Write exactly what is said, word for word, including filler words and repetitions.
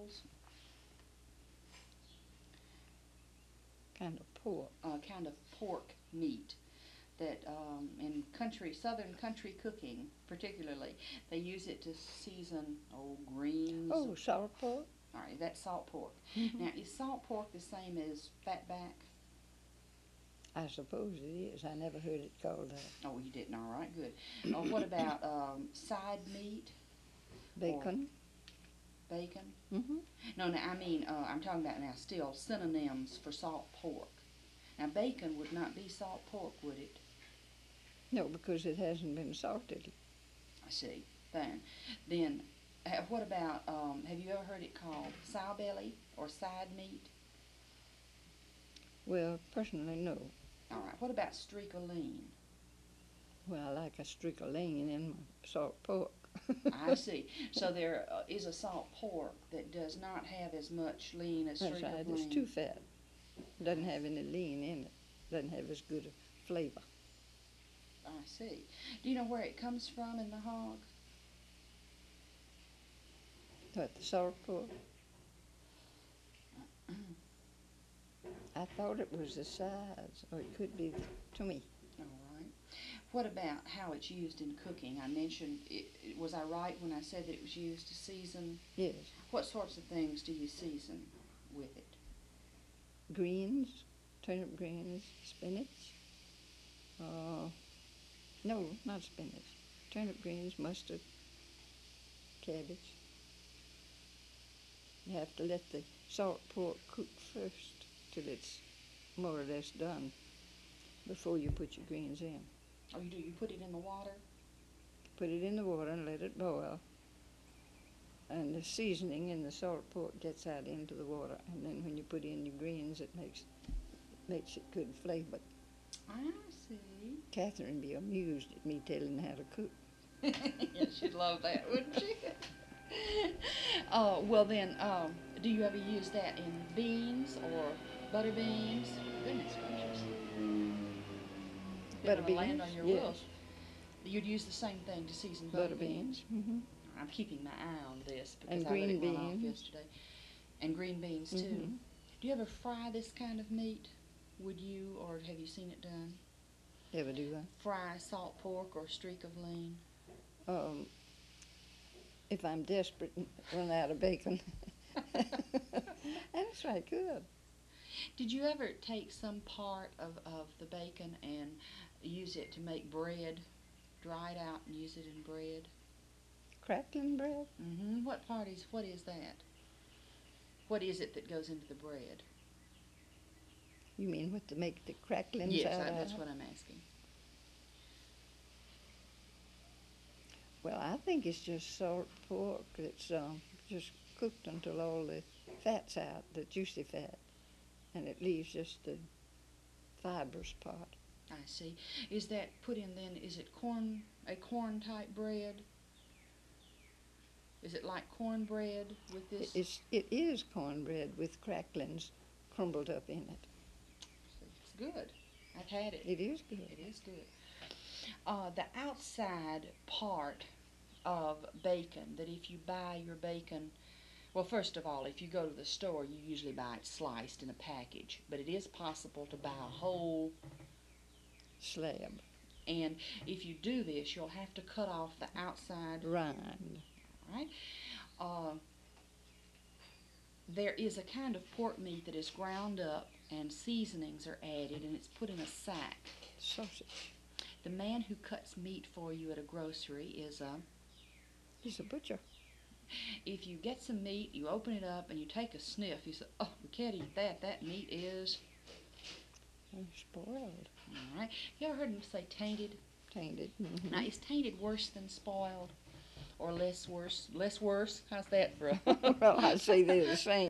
vegetables, Kind of pork. uh, kind of pork meat that um, in country, southern country cooking particularly, they use it to season old greens. Oh, salt pork. All right, that's salt pork. Mm-hmm. Now, is salt pork the same as fatback? I suppose it is. I never heard it called that. Oh, you didn't. All right, good. Uh, what about um, side meat? Bacon. Bacon? Mm-hmm. No, no, I mean, uh, I'm talking about now still synonyms for salt pork. Now, bacon would not be salt pork, would it? No, because it hasn't been salted. I see. Fine. Then, uh, what about, um, have you ever heard it called sow belly or side meat? Well, personally, no. All right. What about streak o' lean? Well, I like a streak of lean in my salt pork. I see. So there uh, is a salt pork that does not have as much lean as That's streak right. of lean. It's too fat. Doesn't have any lean in it. Doesn't have as good a flavor. I see. Do you know where it comes from in the hog? What, the salt pork? I thought it was the size, or it could be to me. All right. What about how it's used in cooking? I mentioned, it, was I right when I said that it was used to season? Yes. What sorts of things do you season with it? Greens, turnip greens, spinach. Uh, no, not spinach. Turnip greens, mustard, cabbage. You have to let the salt pork cook first till it's more or less done before you put your greens in. Oh, you do? You put it in the water? Put it in the water and let it boil. And the seasoning in the salt pork gets out into the water. And then when you put in your greens, it makes makes it good flavored. I see. Catherine be amused at me telling how to cook. Yeah, she'd love that, wouldn't she? uh, well then, um, do you ever use that in beans or butter beans? Goodness gracious. Butter Gonna land beans, on your yes. wheels. You'd use the same thing to season butter, Butter beans. Mm-hmm. I'm keeping my eye on this because And I let green it run off beans. yesterday. And green beans too. Mm-hmm. Do you ever fry this kind of meat? Would you, or have you seen it done? Ever do that? Fry salt pork or streak of lean? Um, if I'm desperate and run out of bacon. And it's right good. Did you ever take some part of, of the bacon and use it to make bread? Dry it out and use it in bread? Crackling bread? Mm-hmm. What part is, what is that? What is it that goes into the bread? You mean what to make the cracklings Yes, out I, of? that's what I'm asking. Well, I think it's just salt pork that's um, just cooked until all the fat's out, the juicy fat, and it leaves just the fibrous part. I see. Is that put in then, is it corn, a corn type bread? Is it like cornbread with this? It- It's, it is cornbread with cracklings crumbled up in it. It's good. I've had it. It is good. It is good. Uh, the outside part of bacon, that if you buy your bacon, well, first of all, if you go to the store, you usually buy it sliced in a package, but it is possible to buy a whole, Slab. and if you do this, you'll have to cut off the outside, Rind. right? Uh, there is a kind of pork meat that is ground up and seasonings are added, and it's put in a sack. Sausage. The man who cuts meat for you at a grocery is a, He's a butcher. if you get some meat, you open it up and you take a sniff, you say, oh, we can't eat that, that meat is, Oh, spoiled. all right. You ever heard him say tainted? Tainted. Mhm. Now, is tainted worse than spoiled? Or less worse? Less worse? How's that for a... Well, I'd say they're the same.